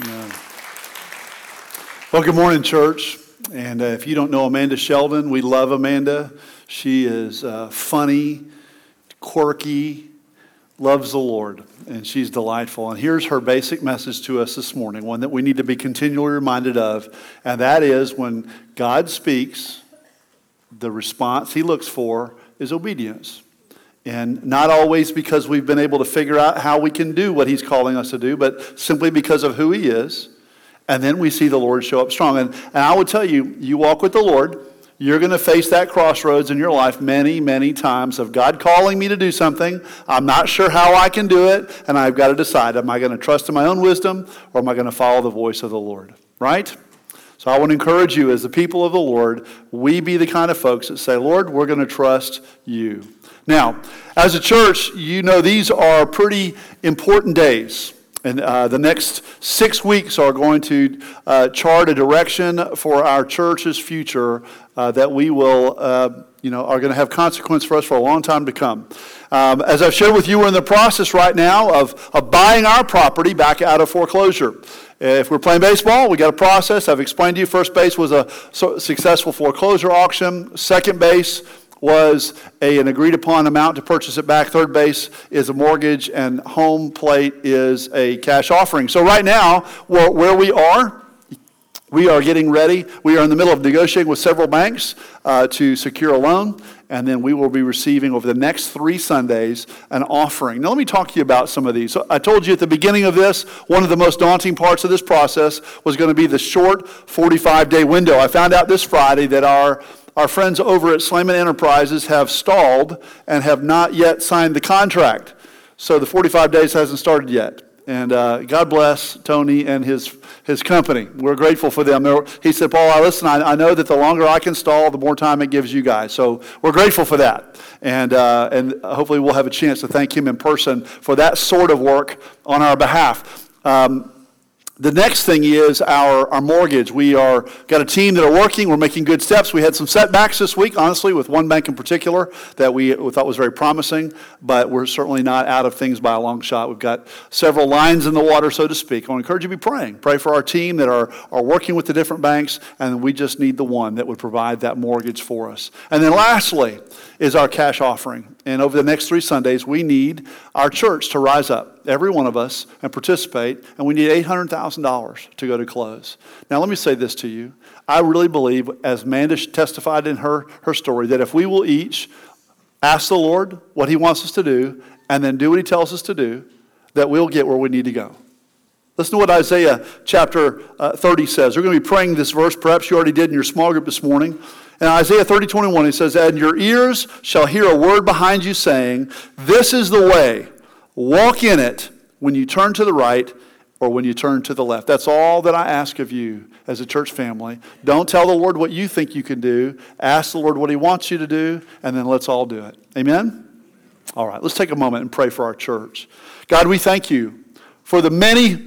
Yeah. Well, good morning, church. And if you don't know Amanda Sheldon, we love Amanda. She is funny, quirky, loves the Lord, and she's delightful. And here's her basic message to us this morning, one that we need to be continually reminded of, and that is when God speaks, the response he looks for is obedience. And not always because we've been able to figure out how we can do what he's calling us to do, but simply because of who he is. And then we see the Lord show up strong. And I would tell you, you walk with the Lord, you're going to face that crossroads in your life many, many times of God calling me to do something. I'm not sure how I can do it, and I've got to decide, am I going to trust in my own wisdom, or am I going to follow the voice of the Lord? Right? So I want to encourage you, as the people of the Lord, we be the kind of folks that say, Lord, we're going to trust you. Now, as a church, you know these are pretty important days. And the next 6 weeks are going to chart a direction for our church's future that we will, are going to have consequence for us for a long time to come. As I've shared with you, we're in the process right now of buying our property back out of foreclosure. If we're playing baseball, we got a process. I've explained to you, first base was a successful foreclosure auction. Second base was an agreed-upon amount to purchase it back. Third base is a mortgage, and home plate is a cash offering. So right now, where we are getting ready. We are in the middle of negotiating with several banks to secure a loan, and then we will be receiving over the next 3 Sundays an offering. Now let me talk to you about some of these. So I told you at the beginning of this, one of the most daunting parts of this process was going to be the short 45-day window. I found out this Friday that our friends over at Slayman Enterprises have stalled and have not yet signed the contract. So the 45 days hasn't started yet. And God bless Tony and his company. We're grateful for them. He said, Paul, listen, I know that the longer I can stall, the more time it gives you guys. So we're grateful for that. And hopefully we'll have a chance to thank him in person for that sort of work on our behalf. The next thing is our mortgage. We got a team that are working. We're making good steps. We had some setbacks this week, honestly, with one bank in particular that we thought was very promising, but we're certainly not out of things by a long shot. We've got several lines in the water, so to speak. I want to encourage you to be praying. Pray for our team that are working with the different banks, and we just need the one that would provide that mortgage for us. And then lastly is our cash offering. And over the next 3 Sundays, we need our church to rise up, every one of us, and participate. And we need $800,000 to go to close. Now, let me say this to you. I really believe, as Amanda testified in her story, that if we will each ask the Lord what he wants us to do, and then do what he tells us to do, that we'll get where we need to go. Listen to what Isaiah chapter 30 says. We're going to be praying this verse. Perhaps you already did in your small group this morning. In Isaiah 30:21, he says, and your ears shall hear a word behind you saying, this is the way, walk in it when you turn to the right or when you turn to the left. That's all that I ask of you as a church family. Don't tell the Lord what you think you can do. Ask the Lord what he wants you to do, and then let's all do it. Amen? All right, let's take a moment and pray for our church. God, we thank you for the many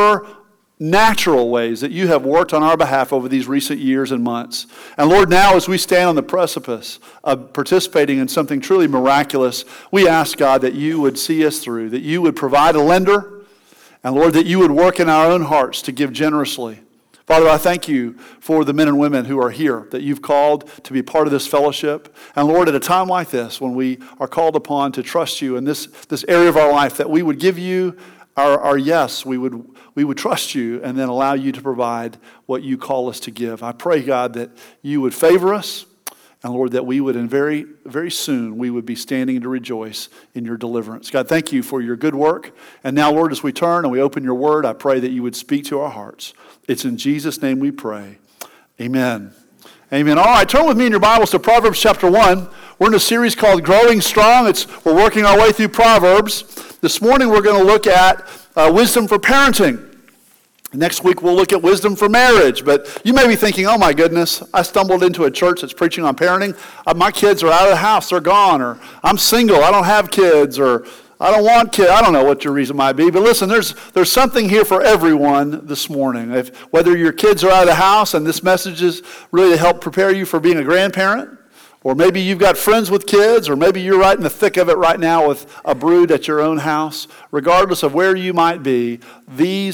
supernatural ways that you have worked on our behalf over these recent years and months. And Lord, now as we stand on the precipice of participating in something truly miraculous, we ask, God, that you would see us through, that you would provide a lender, and Lord, that you would work in our own hearts to give generously. Father, I thank you for the men and women who are here, that you've called to be part of this fellowship. And Lord, at a time like this, when we are called upon to trust you in this area of our life, that we would give you our yes, we would trust you and then allow you to provide what you call us to give. I pray, God, that you would favor us, and Lord, that we would, and very, very soon, we would be standing to rejoice in your deliverance. God, thank you for your good work. And now, Lord, as we turn and we open your word, I pray that you would speak to our hearts. It's in Jesus' name we pray. Amen. Amen. All right, turn with me in your Bibles to Proverbs chapter 1. We're in a series called Growing Strong. We're working our way through Proverbs. This morning we're going to look at wisdom for parenting. Next week we'll look at wisdom for marriage. But you may be thinking, oh my goodness, I stumbled into a church that's preaching on parenting. My kids are out of the house, they're gone. Or I'm single, I don't have kids. Or I don't want kids. I don't know what your reason might be. But listen, there's something here for everyone this morning. Whether your kids are out of the house and this message is really to help prepare you for being a grandparent, or maybe you've got friends with kids, or maybe you're right in the thick of it right now with a brood at your own house. Regardless of where you might be, these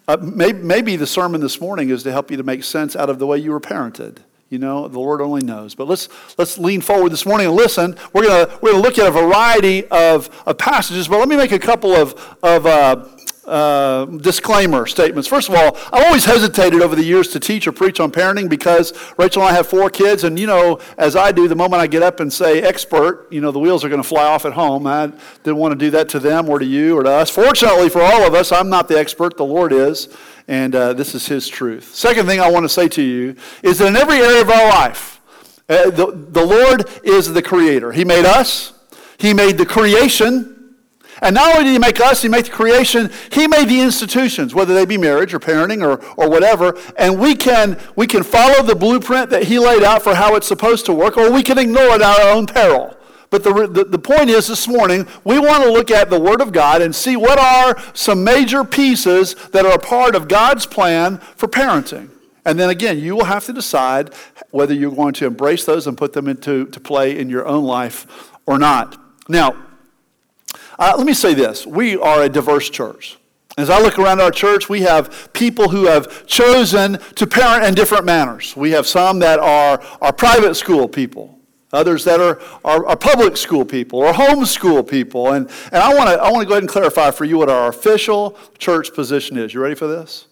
Maybe the sermon this morning is to help you to make sense out of the way you were parented. You know, the Lord only knows. But let's lean forward this morning and listen. We're gonna look at a variety of passages, but let me make a couple of disclaimer statements. First of all, I've always hesitated over the years to teach or preach on parenting because Rachel and I have 4 kids, and you know, as I do, the moment I get up and say expert, you know, the wheels are going to fly off at home. I didn't want to do that to them or to you or to us. Fortunately for all of us, I'm not the expert, the Lord is, and this is His truth. Second thing I want to say to you is that in every area of our life, the Lord is the creator. He made us. He made the creation. And not only did He make us, He made the creation, He made the institutions, whether they be marriage or parenting or whatever, and we can follow the blueprint that He laid out for how it's supposed to work, or we can ignore it at our own peril. But the point is this morning, we want to look at the Word of God and see what are some major pieces that are a part of God's plan for parenting. And then again, you will have to decide whether you're going to embrace those and put them into play in your own life or not. Now, let me say this. We are a diverse church. As I look around our church, we have people who have chosen to parent in different manners. We have some that are private school people, others that are public school people or homeschool people. And I want to go ahead and clarify for you what our official church position is. You ready for this?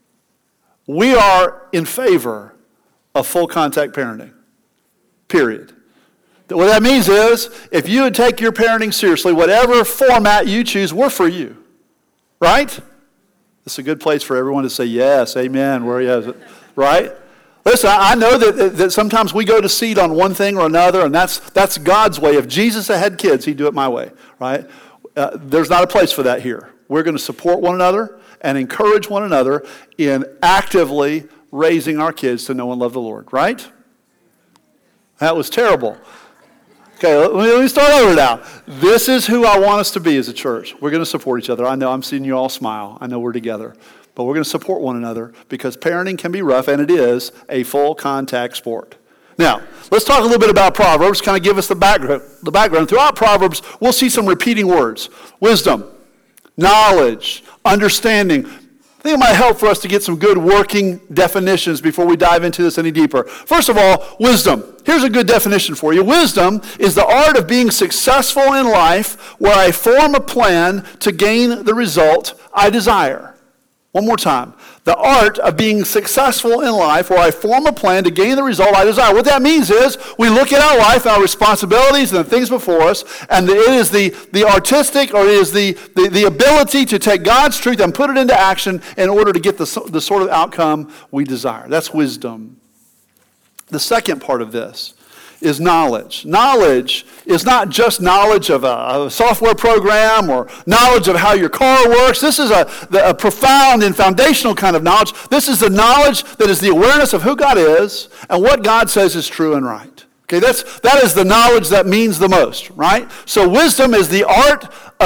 We are in favor of full contact parenting, period. What that means is, if you would take your parenting seriously, whatever format you choose, we're for you. Right? It's a good place for everyone to say yes, amen, where he has it. Right? Listen, I know that sometimes we go to seed on one thing or another, and that's God's way. If Jesus had kids, He'd do it my way. Right? There's not a place for that here. We're going to support one another and encourage one another in actively raising our kids to know and love the Lord. Right? That was terrible. Okay, let me start over now. This is who I want us to be as a church. We're going to support each other. I know I'm seeing you all smile. I know we're together. But we're going to support one another because parenting can be rough, and it is a full contact sport. Now, let's talk a little bit about Proverbs, kind of give us the background. Throughout Proverbs, we'll see some repeating words. Wisdom, knowledge, understanding. I think it might help for us to get some good working definitions before we dive into this any deeper. First of all, wisdom. Here's a good definition for you. Wisdom is the art of being successful in life where I form a plan to gain the result I desire. One more time. The art of being successful in life where I form a plan to gain the result I desire. What that means is we look at our life, our responsibilities, and the things before us, and it is the artistic, or it is the ability to take God's truth and put it into action in order to get the sort of outcome we desire. That's wisdom. The second part of this is knowledge. Knowledge is not just knowledge of a software program or knowledge of how your car works. This is a profound and foundational kind of knowledge. This is the knowledge that is the awareness of who God is and what God says is true and right. Okay, that is the knowledge that means the most, right? So wisdom is the art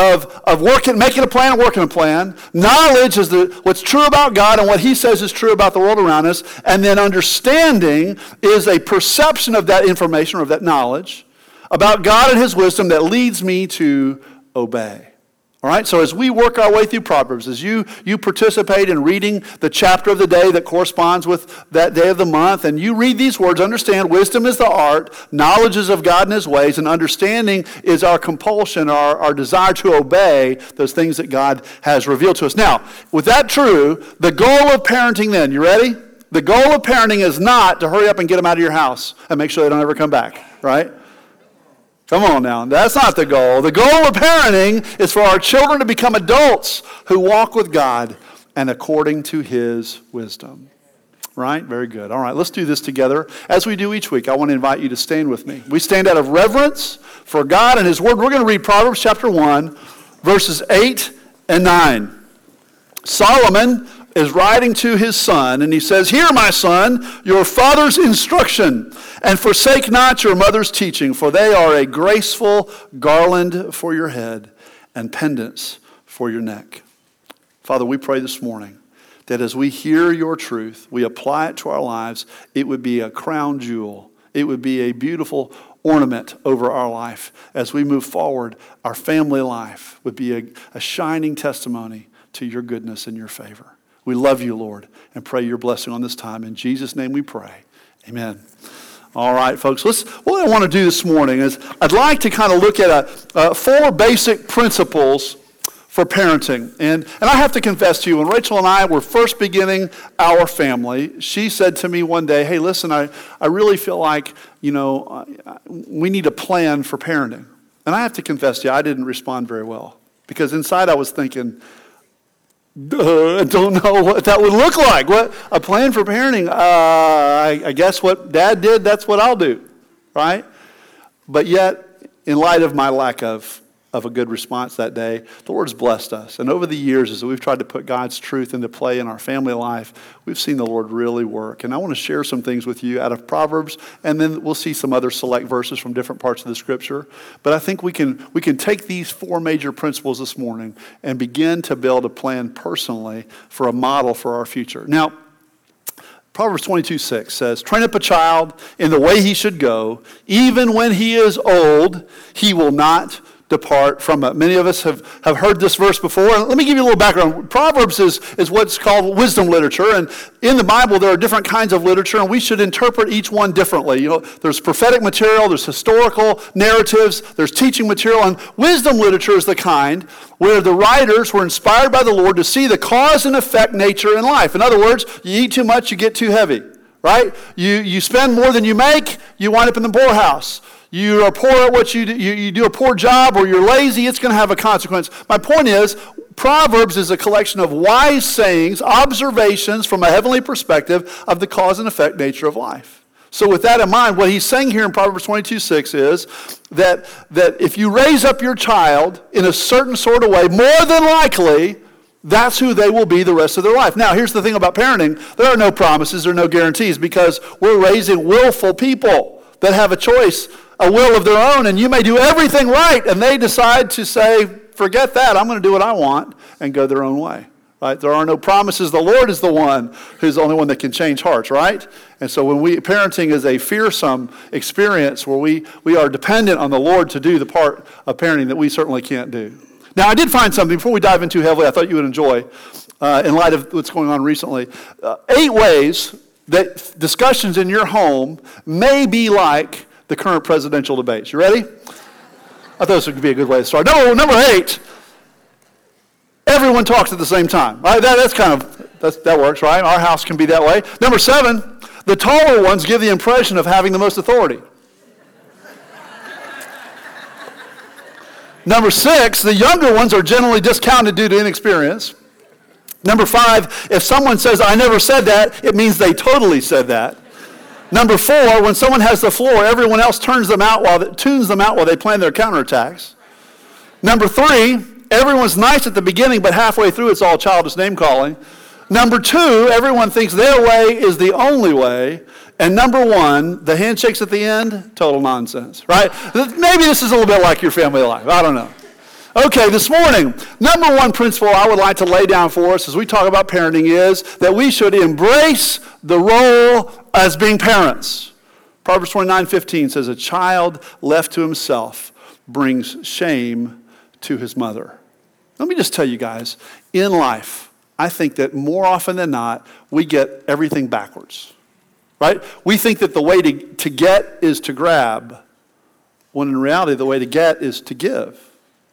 of making a plan and working a plan. Knowledge is what's true about God and what He says is true about the world around us. And then understanding is a perception of that information or of that knowledge about God and His wisdom that leads me to obey. All right, so as we work our way through Proverbs, as you participate in reading the chapter of the day that corresponds with that day of the month, and you read these words, understand wisdom is the art, knowledge is of God and His ways, and understanding is our compulsion, our desire to obey those things that God has revealed to us. Now, with that true, the goal of parenting then, you ready? The goal of parenting is not to hurry up and get them out of your house and make sure they don't ever come back, right? Come on now, that's not the goal. The goal of parenting is for our children to become adults who walk with God and according to His wisdom. Right? Very good. All right, let's do this together. As we do each week, I want to invite you to stand with me. We stand out of reverence for God and His Word. We're going to read Proverbs chapter 1, verses 8 and 9. Solomon is writing to his son, and he says, "Hear, my son, your father's instruction, and forsake not your mother's teaching, for they are a graceful garland for your head and pendants for your neck." Father, we pray this morning that as we hear your truth, we apply it to our lives, it would be a crown jewel. It would be a beautiful ornament over our life. As we move forward, our family life would be a shining testimony to your goodness and your favor. We love you, Lord, and pray your blessing on this time. In Jesus' name we pray. Amen. All right, folks, what I want to do this morning is I'd like to kind of look at 4 basic principles for parenting. And I have to confess to you, when Rachel and I were first beginning our family, she said to me one day, hey, listen, I really feel like, we need a plan for parenting. And I have to confess to you, I didn't respond very well. Because inside I was thinking, I don't know what that would look like. What a plan for parenting. I guess what Dad did, that's what I'll do, right? But yet, in light of my lack of a good response that day, the Lord's blessed us. And over the years, as we've tried to put God's truth into play in our family life, we've seen the Lord really work. And I want to share some things with you out of Proverbs, and then we'll see some other select verses from different parts of the Scripture. But I think we can take these 4 major principles this morning and begin to build a plan personally for a model for our future. Now, Proverbs 22:6 says, train up a child in the way he should go. Even when he is old, he will not depart from it. Many of us have heard this verse before. And let me give you a little background. Proverbs is what's called wisdom literature. And in the Bible, there are different kinds of literature, and we should interpret each one differently. There's prophetic material, there's historical narratives, there's teaching material, and wisdom literature is the kind where the writers were inspired by the Lord to see the cause and effect nature in life. In other words, you eat too much, you get too heavy, right? You spend more than you make, you wind up in the poorhouse. You are poor at what you do, you do a poor job, or you're lazy, it's going to have a consequence. My point is, Proverbs is a collection of wise sayings, observations from a heavenly perspective of the cause and effect nature of life. So with that in mind, what he's saying here in Proverbs 22:6 is that if you raise up your child in a certain sort of way, more than likely, that's who they will be the rest of their life. Now, here's the thing about parenting. There are no promises or no guarantees, because we're raising willful people that have a choice, a will of their own, and you may do everything right, and they decide to say, forget that, I'm going to do what I want, and go their own way, right? There are no promises. The Lord is the one who's the only one that can change hearts, right? And so parenting is a fearsome experience where we are dependent on the Lord to do the part of parenting that we certainly can't do. Now, I did find something, before we dive in too heavily, I thought you would enjoy, in light of what's going on recently, 8 ways that discussions in your home may be like the current presidential debates. You ready? I thought this would be a good way to start. Number 8, everyone talks at the same time. Right? That works, right? Our house can be that way. Number 7, the taller ones give the impression of having the most authority. Number 6, the younger ones are generally discounted due to inexperience. Number 5, if someone says, I never said that, it means they totally said that. Number 4, when someone has the floor, everyone else tunes them out while they plan their counterattacks. Number 3, everyone's nice at the beginning, but halfway through it's all childish name calling. Number 2, everyone thinks their way is the only way. And number 1, the handshakes at the end, total nonsense, right? Maybe this is a little bit like your family life. I don't know. Okay, this morning, number 1 principle I would like to lay down for us as we talk about parenting is that we should embrace the role as being parents. Proverbs 29:15 says, a child left to himself brings shame to his mother. Let me just tell you guys, in life, I think that more often than not, we get everything backwards, right? We think that the way to get is to grab, when in reality, the way to get is to give.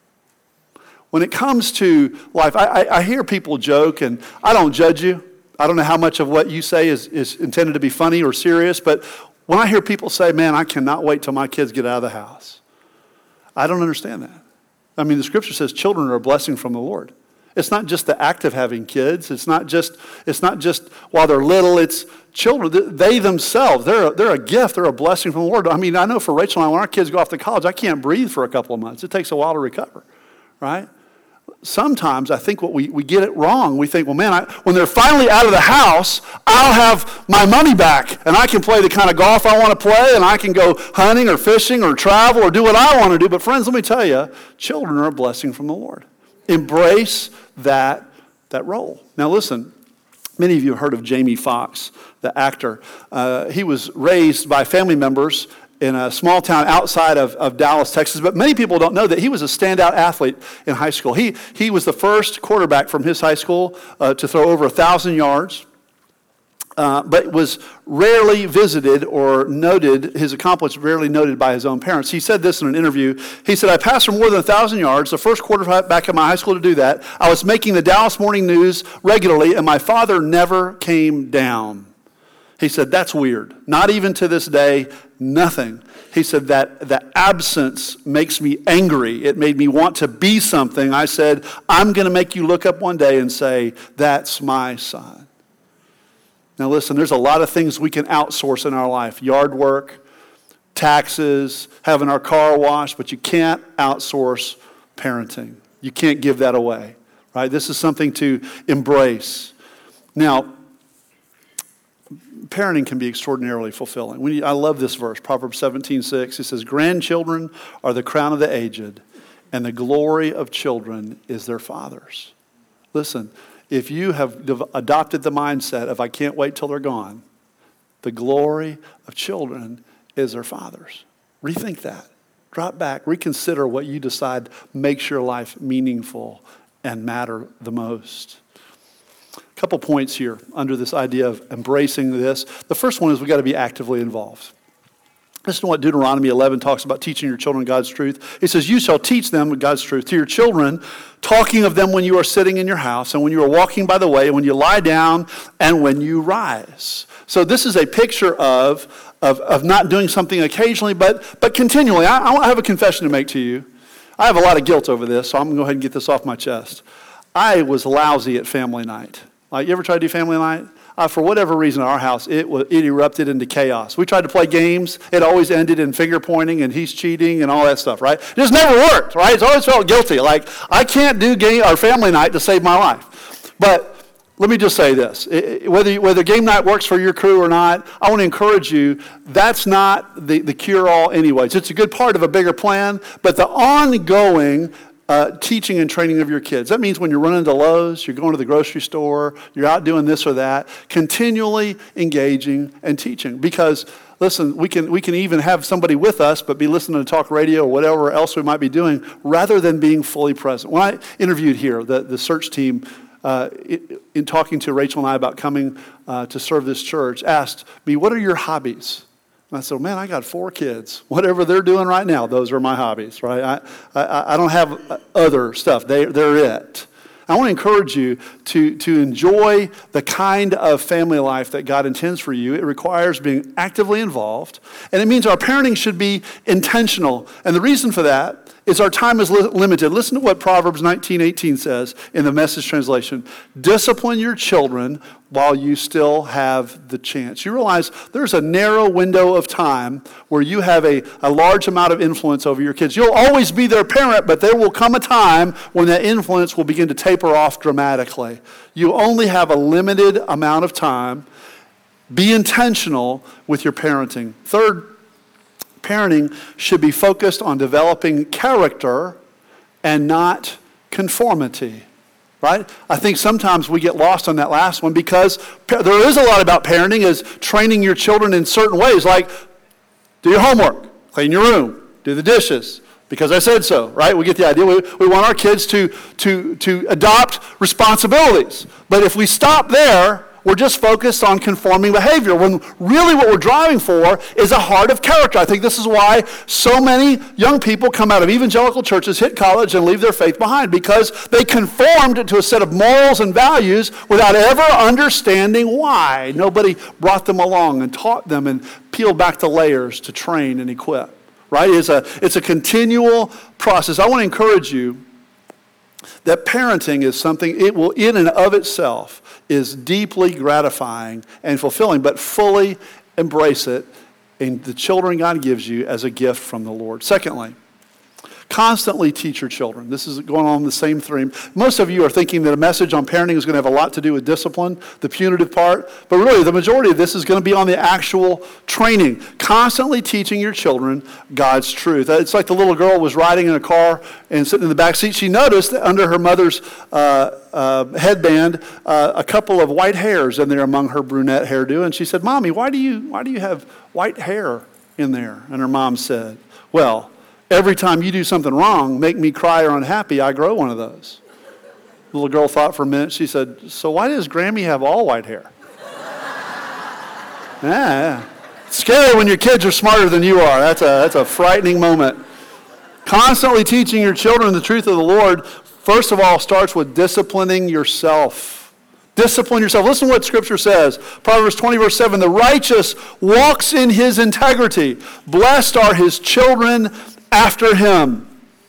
When it comes to life, I hear people joke, and I don't judge you. I don't know how much of what you say is intended to be funny or serious, but when I hear people say, man, I cannot wait till my kids get out of the house, I don't understand that. I mean, the Scripture says children are a blessing from the Lord. It's not just the act of having kids. It's not just while they're little. It's children. They themselves, they're a gift. They're a blessing from the Lord. I mean, I know for Rachel and I, when our kids go off to college, I can't breathe for a couple of months. It takes a while to recover, right? Sometimes I think we get it wrong. We think, well, man, when they're finally out of the house, I'll have my money back, and I can play the kind of golf I want to play, and I can go hunting or fishing or travel or do what I want to do. But friends, let me tell you, children are a blessing from the Lord. Embrace that role. Now listen, many of you have heard of Jamie Foxx, the actor. He was raised by family members in a small town outside of Dallas, Texas. But many people don't know that he was a standout athlete in high school. He was the first quarterback from his high school to throw over 1,000 yards. But was rarely visited or noted, his accomplishments rarely noted by his own parents. He said this in an interview. He said, I passed for more than 1,000 yards, the first quarterback in my high school to do that. I was making the Dallas Morning News regularly, and my father never came down. He said, that's weird. Not even to this day, nothing. He said that the absence makes me angry. It made me want to be something. I said, I'm going to make you look up one day and say, that's my son. Now listen, there's a lot of things we can outsource in our life. Yard work, taxes, having our car washed, but you can't outsource parenting. You can't give that away, right? This is something to embrace. Now, parenting can be extraordinarily fulfilling. I love this verse, Proverbs 17:6. It says, grandchildren are the crown of the aged, and the glory of children is their fathers. Listen, if you have adopted the mindset of I can't wait till they're gone, the glory of children is their fathers. Rethink that. Drop back. Reconsider what you decide makes your life meaningful and matter the most. A couple points here under this idea of embracing this. The first one is we've got to be actively involved. Listen to what Deuteronomy 11 talks about teaching your children God's truth. It says, you shall teach them God's truth to your children, talking of them when you are sitting in your house and when you are walking by the way, when you lie down and when you rise. So this is a picture of not doing something occasionally, but continually. I have a confession to make to you. I have a lot of guilt over this, so I'm going to go ahead and get this off my chest. I was lousy at family night. Like, you ever try to do family night? For whatever reason, at our house, it erupted into chaos. We tried to play games. It always ended in finger pointing and he's cheating and all that stuff, right? It just never worked, right? It's always felt guilty. Like, I can't do game or family night to save my life. But let me just say this. Whether game night works for your crew or not, I want to encourage you, that's not the cure-all anyways. It's a good part of a bigger plan, but the ongoing teaching and training of your kids. That means when you're running to Lowe's, you're going to the grocery store, you're out doing this or that, continually engaging and teaching. Because, listen, we can even have somebody with us, but be listening to talk radio or whatever else we might be doing, rather than being fully present. When I interviewed here, the search team, in talking to Rachel and I about coming to serve this church, asked me, what are your hobbies? And I said, man, I got 4 kids. Whatever they're doing right now, those are my hobbies, right? I don't have other stuff. They're it. I want to encourage you to enjoy the kind of family life that God intends for you. It requires being actively involved, and it means our parenting should be intentional. And the reason for that is our time is limited. Listen to what Proverbs 19:18 says in the Message translation. Discipline your children while you still have the chance. You realize there's a narrow window of time where you have a large amount of influence over your kids. You'll always be their parent, but there will come a time when that influence will begin to taper off dramatically. You only have a limited amount of time. Be intentional with your parenting. Third, parenting should be focused on developing character and not conformity. Right? I think sometimes we get lost on that last one because there is a lot about parenting is training your children in certain ways, like do your homework, clean your room, do the dishes, because I said so, right? We get the idea. We want our kids to adopt responsibilities. But if we stop there, we're just focused on conforming behavior, when really what we're driving for is a heart of character. I think this is why so many young people come out of evangelical churches, hit college, and leave their faith behind, because they conformed to a set of morals and values without ever understanding why. Nobody brought them along and taught them and peeled back the layers to train and equip. Right? It's a continual process. I want to encourage you that parenting is something, it will in and of itself is deeply gratifying and fulfilling, but fully embrace it in the children God gives you as a gift from the Lord. Secondly, constantly teach your children. This is going on the same theme. Most of you are thinking that a message on parenting is going to have a lot to do with discipline, the punitive part, but really the majority of this is going to be on the actual training. Constantly teaching your children God's truth. It's like the little girl was riding in a car and sitting in the back seat. She noticed that under her mother's headband, a couple of white hairs in there among her brunette hairdo, and she said, "Mommy, why do you have white hair in there. And her mom said, well, every time you do something wrong, make me cry or unhappy, I grow one of those. The little girl thought for a minute. She said, so why does Grammy have all white hair? Yeah. It's scary when your kids are smarter than you are. That's a frightening moment. Constantly teaching your children the truth of the Lord, first of all, starts with disciplining yourself. Discipline yourself. Listen to what Scripture says. Proverbs 20, verse 7, the righteous walks in his integrity. Blessed are his children after him.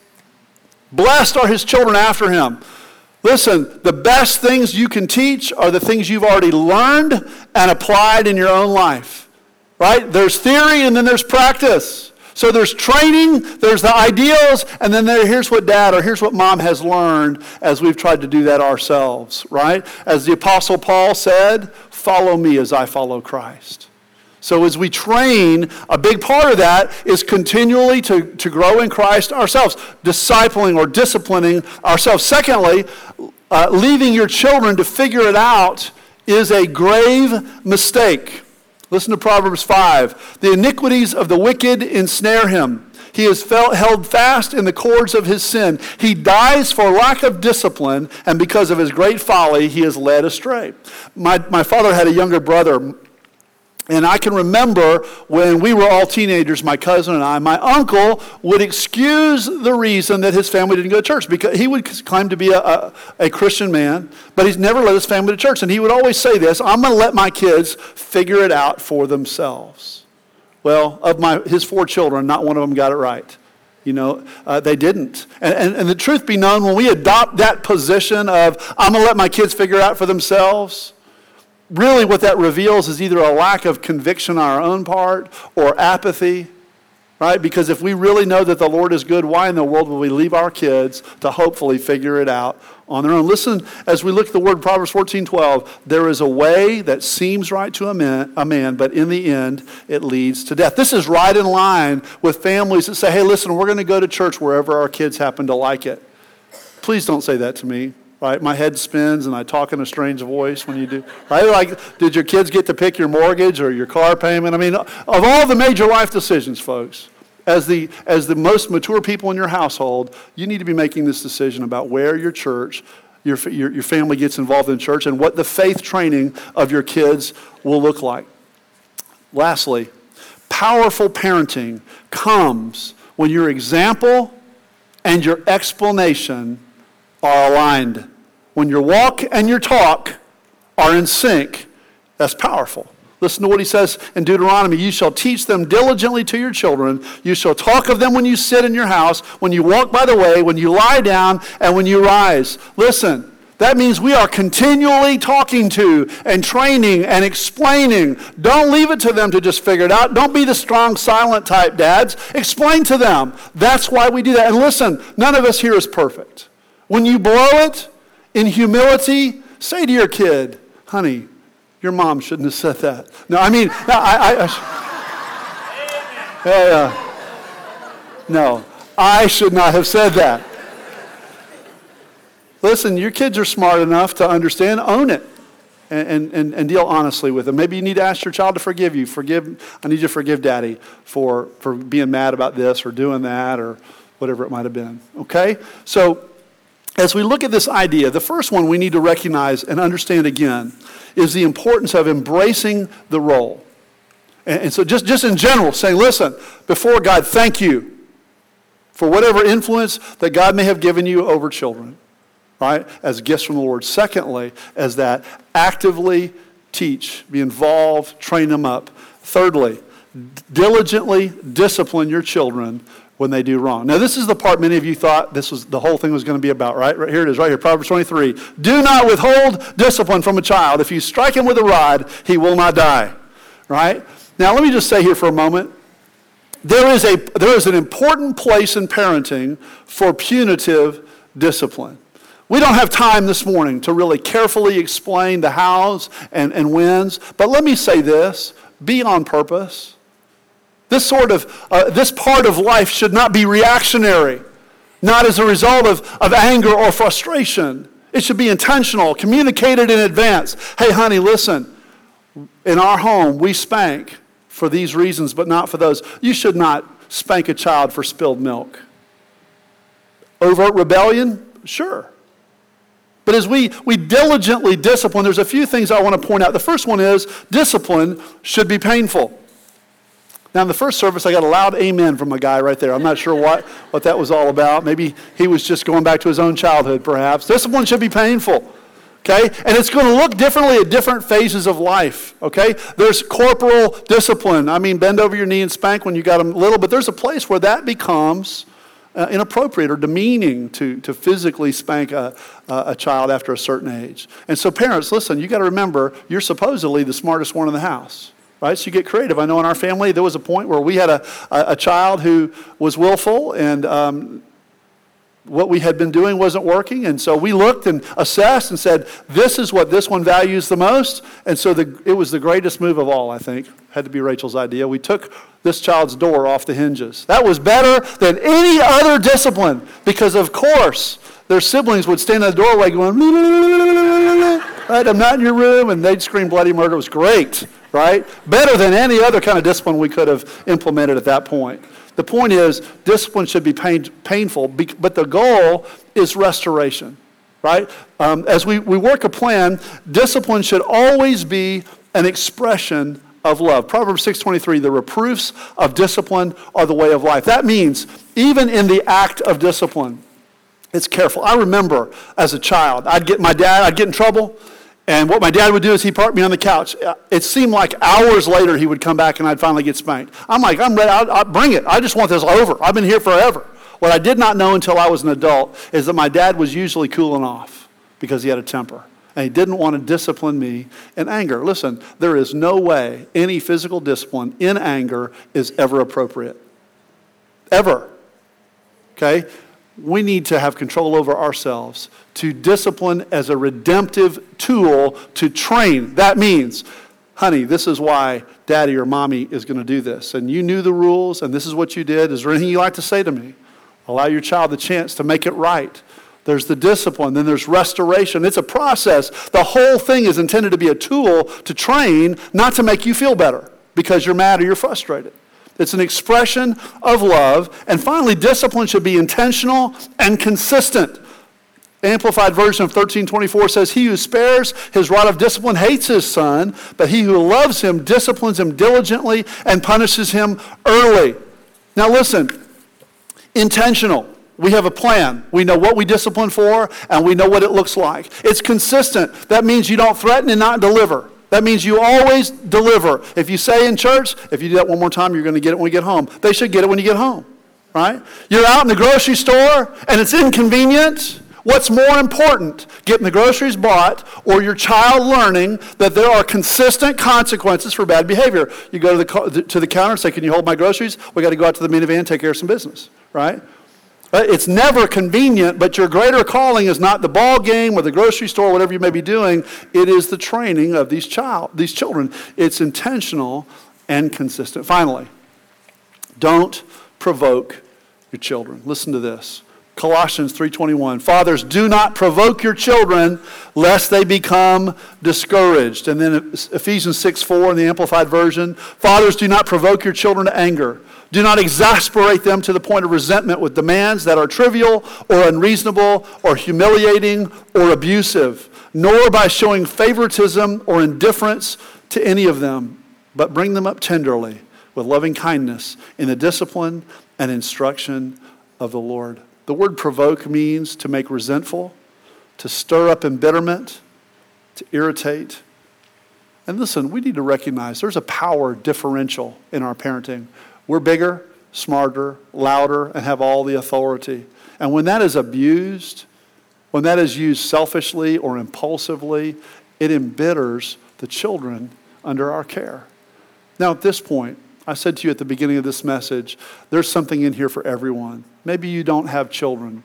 Blessed are his children after him. Listen, the best things you can teach are the things you've already learned and applied in your own life. Right? There's theory and then there's practice. So there's training, there's the ideals, and then here's what dad or here's what mom has learned as we've tried to do that ourselves, right? As the Apostle Paul said, follow me as I follow Christ. So as we train, a big part of that is continually to grow in Christ ourselves, discipling or disciplining ourselves. Secondly, leaving your children to figure it out is a grave mistake. Listen to Proverbs 5. The iniquities of the wicked ensnare him. He is held fast in the cords of his sin. He dies for lack of discipline, and because of his great folly, he is led astray. My father had a younger brother, and I can remember when we were all teenagers, my cousin and I, my uncle would excuse the reason that his family didn't go to church because he would claim to be a Christian man, but he's never led his family to church. And he would always say this, I'm going to let my kids figure it out for themselves. Well, of his 4 children, not one of them got it right. They didn't. And the truth be known, when we adopt that position of, I'm going to let my kids figure it out for themselves, really what that reveals is either a lack of conviction on our own part or apathy, right? Because if we really know that the Lord is good, why in the world will we leave our kids to hopefully figure it out on their own? Listen, as we look at the word Proverbs 14:12, there is a way that seems right to a man, but in the end, it leads to death. This is right in line with families that say, hey, listen, we're going to go to church wherever our kids happen to like it. Please don't say that to me. Right, my head spins and I talk in a strange voice when you do. Right, like, did your kids get to pick your mortgage or your car payment? I mean, of all the major life decisions, folks, as the most mature people in your household, you need to be making this decision about where your church, your family gets involved in church, and what the faith training of your kids will look like. Lastly, powerful parenting comes when your example and your explanation are aligned. When your walk and your talk are in sync, that's powerful. Listen to what he says in Deuteronomy. You shall teach them diligently to your children. You shall talk of them when you sit in your house, when you walk by the way, when you lie down, and when you rise. Listen, that means we are continually talking to and training and explaining. Don't leave it to them to just figure it out. Don't be the strong, silent type dads. Explain to them. That's why we do that. And listen, none of us here is perfect. When you blow it, in humility, say to your kid, honey, your mom shouldn't have said that. No, I mean, no, I should not have said that. Listen, your kids are smart enough to understand, own it, and deal honestly with them. Maybe you need to ask your child to forgive you. I need you to forgive Daddy for being mad about this or doing that or whatever it might have been. Okay? So, as we look at this idea, the first one we need to recognize and understand again is the importance of embracing the role. And so just in general, saying, listen, before God, thank you for whatever influence that God may have given you over children, right, as gifts from the Lord. Secondly, as that, actively teach, be involved, train them up. Thirdly, diligently discipline your children when they do wrong. Now, this is the part many of you thought the whole thing was going to be about, right? Right here it is, right here, Proverbs 23. Do not withhold discipline from a child. If you strike him with a rod, he will not die, right? Now, let me just say here for a moment, there is an important place in parenting for punitive discipline. We don't have time this morning to really carefully explain the hows and whens, but let me say this, be on purpose. This part of life should not be reactionary, not as a result of anger or frustration. It should be intentional, communicated in advance. Hey, honey, listen, in our home, we spank for these reasons, but not for those. You should not spank a child for spilled milk. Overt rebellion? Sure. But as we diligently discipline, there's a few things I want to point out. The first one is discipline should be painful. Now, in the first service, I got a loud amen from a guy right there. I'm not sure what that was all about. Maybe he was just going back to his own childhood, perhaps. Discipline should be painful, okay? And it's going to look differently at different phases of life, okay? There's corporal discipline. I mean, bend over your knee and spank when you got them little, but there's a place where that becomes inappropriate or demeaning to physically spank a child after a certain age. And so parents, listen, you got to remember, you're supposedly the smartest one in the house. Right? So you get creative. I know in our family there was a point where we had a child who was willful and what we had been doing wasn't working. And so we looked and assessed and said, this is what this one values the most. And so it was the greatest move of all, I think. Had to be Rachel's idea. We took this child's door off the hinges. That was better than any other discipline because, of course, their siblings would stand in the doorway going, right, I'm not in your room, and they'd scream bloody murder. It was great. Right? Better than any other kind of discipline we could have implemented at that point. The point is, discipline should be painful, but the goal is restoration. Right? As we work a plan, discipline should always be an expression of love. Proverbs 6:23, the reproofs of discipline are the way of life. That means, even in the act of discipline, it's careful. I remember as a child, I'd get in trouble. And what my dad would do is he'd park me on the couch. It seemed like hours later he would come back and I'd finally get spanked. I'm like, I'm ready. I'll bring it. I just want this over. I've been here forever. What I did not know until I was an adult is that my dad was usually cooling off because he had a temper. And he didn't want to discipline me in anger. Listen, there is no way any physical discipline in anger is ever appropriate. Ever. Okay? We need to have control over ourselves, to discipline as a redemptive tool to train. That means, honey, this is why daddy or mommy is going to do this. And you knew the rules, and this is what you did. Is there anything you'd like to say to me? Allow your child the chance to make it right. There's the discipline, then there's restoration. It's a process. The whole thing is intended to be a tool to train, not to make you feel better because you're mad or you're frustrated. It's an expression of love. And finally, discipline should be intentional and consistent. The Amplified version of 1324 says, he who spares his rod of discipline hates his son, but he who loves him disciplines him diligently and punishes him early. Now listen, intentional. We have a plan. We know what we discipline for, and we know what it looks like. It's consistent. That means you don't threaten and not deliver. That means you always deliver. If you say in church, if you do that one more time, you're going to get it when you get home. They should get it when you get home, right? You're out in the grocery store and it's inconvenient. What's more important, getting the groceries bought or your child learning that there are consistent consequences for bad behavior? You go to the counter and say, can you hold my groceries? We got to go out to the minivan and take care of some business, right? It's never convenient, but your greater calling is not the ball game or the grocery store, whatever you may be doing. It is the training of these children. It's intentional and consistent. Finally, don't provoke your children. Listen to this. Colossians 3:21. Fathers, do not provoke your children lest they become discouraged. And then Ephesians 6:4 in the Amplified version. Fathers, do not provoke your children to anger. Do not exasperate them to the point of resentment with demands that are trivial or unreasonable or humiliating or abusive, nor by showing favoritism or indifference to any of them, but bring them up tenderly with loving kindness in the discipline and instruction of the Lord. The word provoke means to make resentful, to stir up embitterment, to irritate. And listen, we need to recognize there's a power differential in our parenting. We're bigger, smarter, louder, and have all the authority. And when that is abused, when that is used selfishly or impulsively, it embitters the children under our care. Now at this point, I said to you at the beginning of this message, there's something in here for everyone. Maybe you don't have children,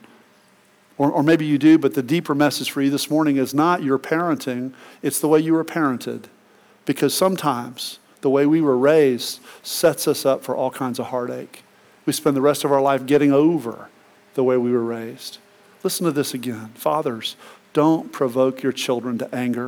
or maybe you do, but the deeper message for you this morning is not your parenting, it's the way you were parented. Because sometimes the way we were raised sets us up for all kinds of heartache. We spend the rest of our life getting over the way we were raised. Listen to this again. Fathers, don't provoke your children to anger.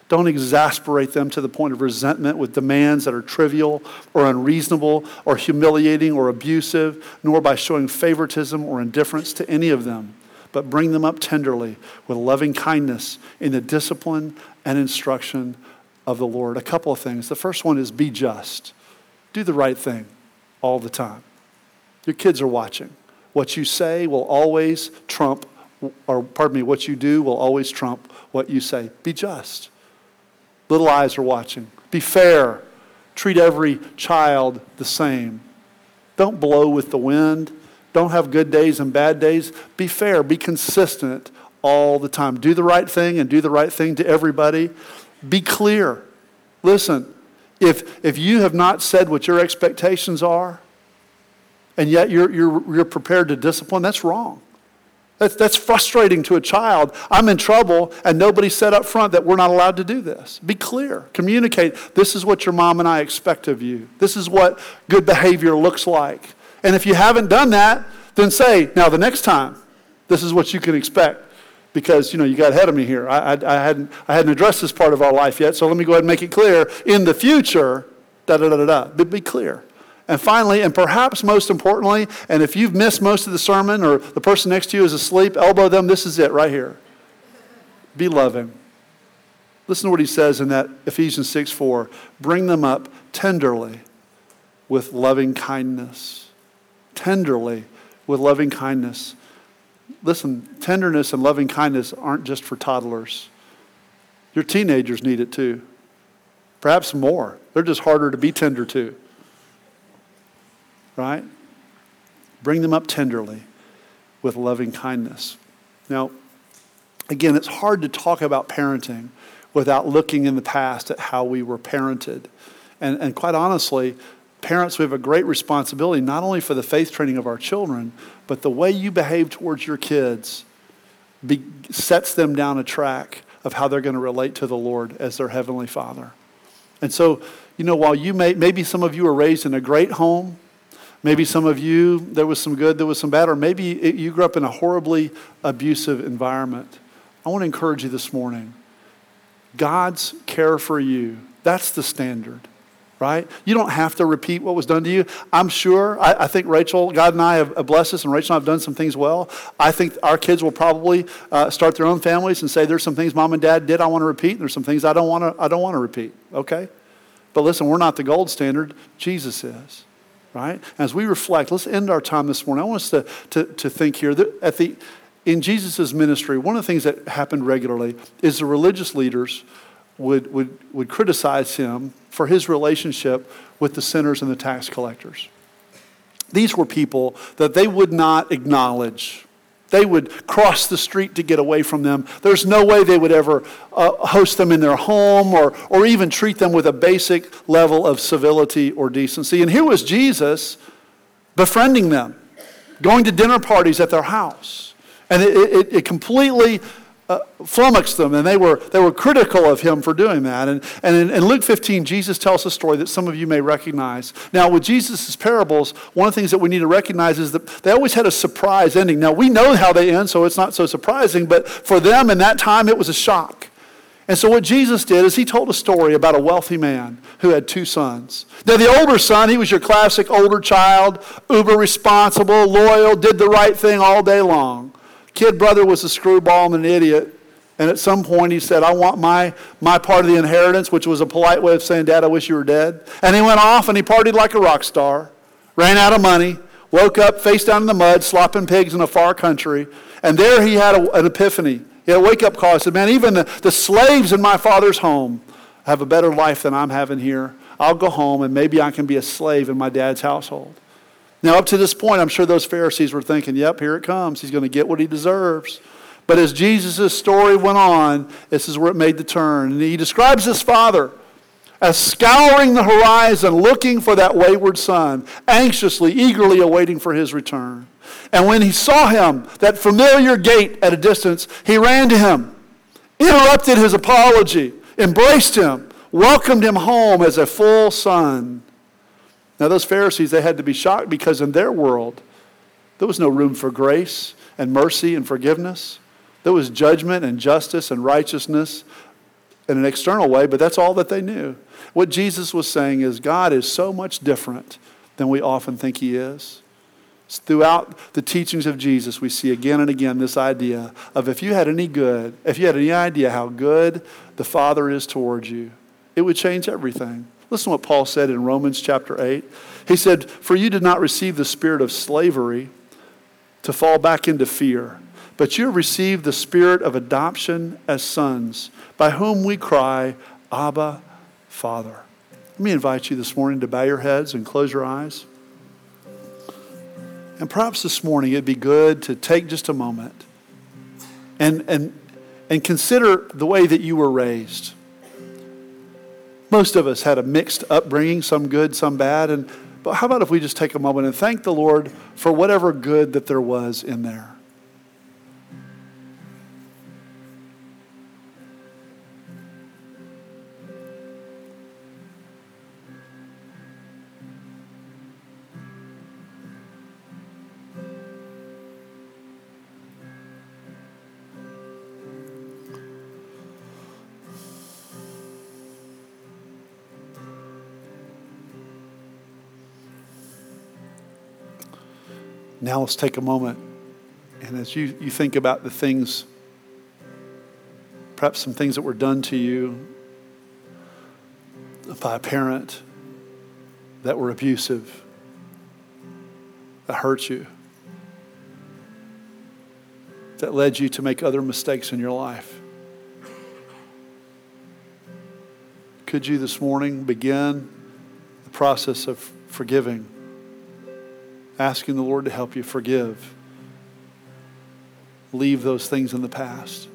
Don't exasperate them to the point of resentment with demands that are trivial or unreasonable or humiliating or abusive, nor by showing favoritism or indifference to any of them, but bring them up tenderly with loving kindness in the discipline and instruction of the Lord. A couple of things. The first one is be just. Do the right thing all the time. Your kids are watching. What you say will always trump, what you do will always trump what you say. Be just. Little eyes are watching. Be fair. Treat every child the same. Don't blow with the wind. Don't have good days and bad days. Be fair. Be consistent all the time. Do the right thing and do the right thing to everybody. Be clear. Listen, if you have not said what your expectations are, and yet you're prepared to discipline, that's wrong. That's frustrating to a child. I'm in trouble, and nobody said up front that we're not allowed to do this. Be clear. Communicate. This is what your mom and I expect of you. This is what good behavior looks like. And if you haven't done that, then say, now the next time, this is what you can expect. Because, you got ahead of me here. I hadn't addressed this part of our life yet, so let me go ahead and make it clear. In the future, da-da-da-da-da. But be clear. And finally, and perhaps most importantly, and if you've missed most of the sermon or the person next to you is asleep, elbow them. This is it right here. Be loving. Listen to what he says in that Ephesians 6:4. Bring them up tenderly with loving kindness. Tenderly with loving kindness. Listen, tenderness and loving kindness aren't just for toddlers. Your teenagers need it too. Perhaps more. They're just harder to be tender to. Right? Bring them up tenderly with loving kindness. Now, again, it's hard to talk about parenting without looking in the past at how we were parented. And quite honestly, parents, we have a great responsibility not only for the faith training of our children, but the way you behave towards your kids sets them down a track of how they're going to relate to the Lord as their Heavenly Father. And so, while maybe some of you were raised in a great home, maybe some of you, there was some good, there was some bad, or maybe you grew up in a horribly abusive environment. I want to encourage you this morning. God's care for you, that's the standard, right? You don't have to repeat what was done to you. I'm sure, I think Rachel, God and I have blessed us, and Rachel and I have done some things well. I think our kids will probably start their own families and say, there's some things Mom and Dad did I want to repeat, and there's some things I don't want to repeat, okay? But listen, we're not the gold standard. Jesus is. Right? As we reflect, let's end our time this morning. I want us to think here that in Jesus' ministry, one of the things that happened regularly is the religious leaders would criticize him for his relationship with the sinners and the tax collectors. These were people that they would not acknowledge. They would cross the street to get away from them. There's no way they would ever host them in their home or even treat them with a basic level of civility or decency. And here was Jesus befriending them, going to dinner parties at their house. And it completely flummoxed them, and they were critical of him for doing that. And in Luke 15, Jesus tells a story that some of you may recognize. Now, with Jesus' parables, one of the things that we need to recognize is that they always had a surprise ending. Now, we know how they end, so it's not so surprising, but for them in that time, it was a shock. And so what Jesus did is he told a story about a wealthy man who had two sons. Now, the older son, he was your classic older child, uber responsible, loyal, did the right thing all day long. Kid brother was a screwball and an idiot. And at some point he said, I want my part of the inheritance, which was a polite way of saying, Dad, I wish you were dead. And he went off and he partied like a rock star, ran out of money, woke up face down in the mud, slopping pigs in a far country. And there he had an epiphany. He had a wake-up call. He said, man, even the slaves in my father's home have a better life than I'm having here. I'll go home and maybe I can be a slave in my dad's household. Now, up to this point, I'm sure those Pharisees were thinking, yep, here it comes. He's going to get what he deserves. But as Jesus' story went on, this is where it made the turn. And he describes his father as scouring the horizon, looking for that wayward son, anxiously, eagerly awaiting for his return. And when he saw him, that familiar gait at a distance, he ran to him, interrupted his apology, embraced him, welcomed him home as a full son. Now those Pharisees, they had to be shocked because in their world, there was no room for grace and mercy and forgiveness. There was judgment and justice and righteousness in an external way, but that's all that they knew. What Jesus was saying is God is so much different than we often think he is. Throughout the teachings of Jesus, we see again and again this idea of if you had any idea how good the Father is towards you, it would change everything. Listen to what Paul said in Romans chapter 8. He said, "For you did not receive the spirit of slavery to fall back into fear, but you have received the spirit of adoption as sons, by whom we cry, Abba, Father." Let me invite you this morning to bow your heads and close your eyes. And perhaps this morning it'd be good to take just a moment and consider the way that you were raised. Most of us had a mixed upbringing, some good, some bad. But how about if we just take a moment and thank the Lord for whatever good that there was in there? Now let's take a moment, and as you think about the things, perhaps some things that were done to you by a parent that were abusive, that hurt you, that led you to make other mistakes in your life. Could you this morning begin the process of forgiving? Asking the Lord to help you forgive. Leave those things in the past.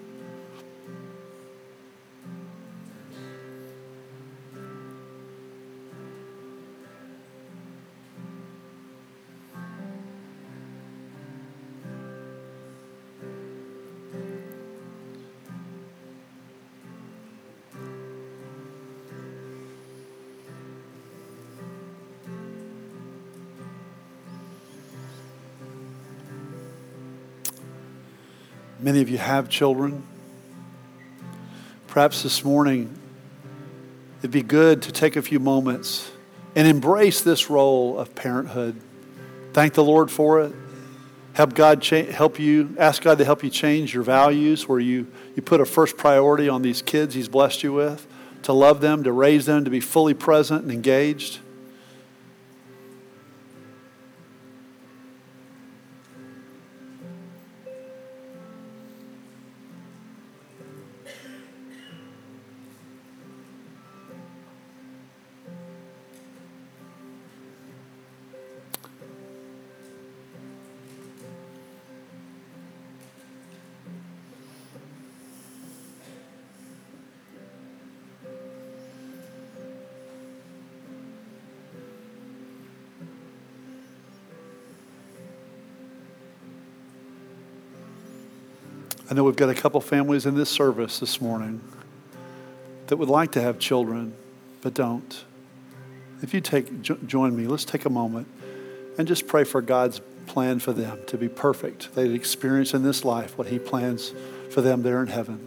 Many of you have children. Perhaps this morning it'd be good to take a few moments and embrace this role of parenthood. Thank the Lord for it. Ask God to help you change your values where you put a first priority on these kids he's blessed you with, to love them, to raise them, to be fully present and engaged. I know we've got a couple families in this service this morning that would like to have children, but don't. If you join me, let's take a moment and just pray for God's plan for them to be perfect. They'd experience in this life what he plans for them there in heaven.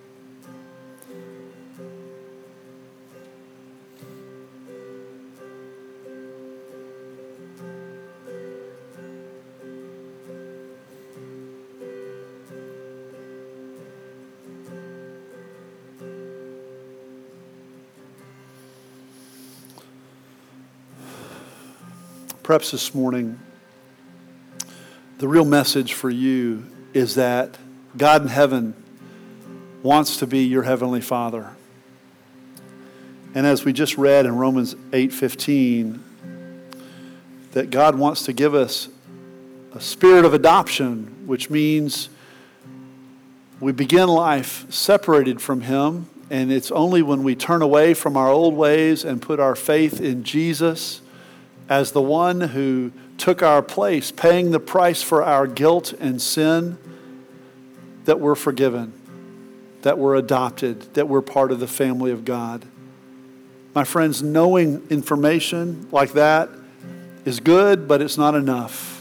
Perhaps this morning, the real message for you is that God in heaven wants to be your heavenly Father. And as we just read in Romans 8:15, that God wants to give us a spirit of adoption, which means we begin life separated from him, and it's only when we turn away from our old ways and put our faith in Jesus as the one who took our place, paying the price for our guilt and sin, that we're forgiven, that we're adopted, that we're part of the family of God. My friends, knowing information like that is good, but it's not enough.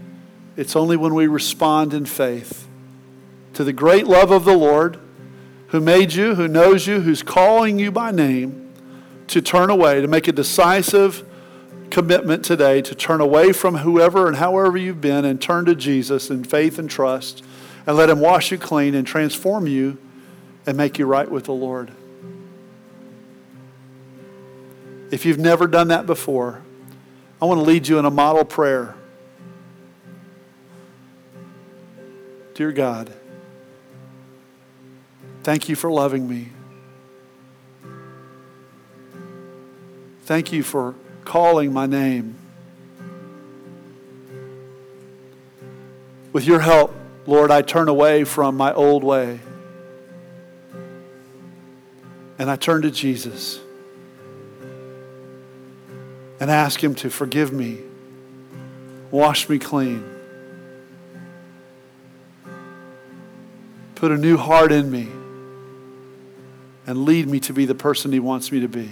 It's only when we respond in faith to the great love of the Lord, who made you, who knows you, who's calling you by name to turn away, to make a decisive commitment today to turn away from whoever and however you've been and turn to Jesus in faith and trust and let him wash you clean and transform you and make you right with the Lord. If you've never done that before, I want to lead you in a model prayer. Dear God, thank you for loving me. Thank you for calling my name. With your help, Lord, I turn away from my old way. And I turn to Jesus and ask him to forgive me, wash me clean, put a new heart in me, and lead me to be the person he wants me to be.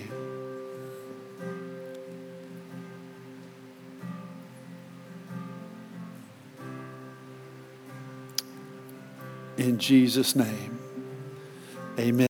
In Jesus' name, amen.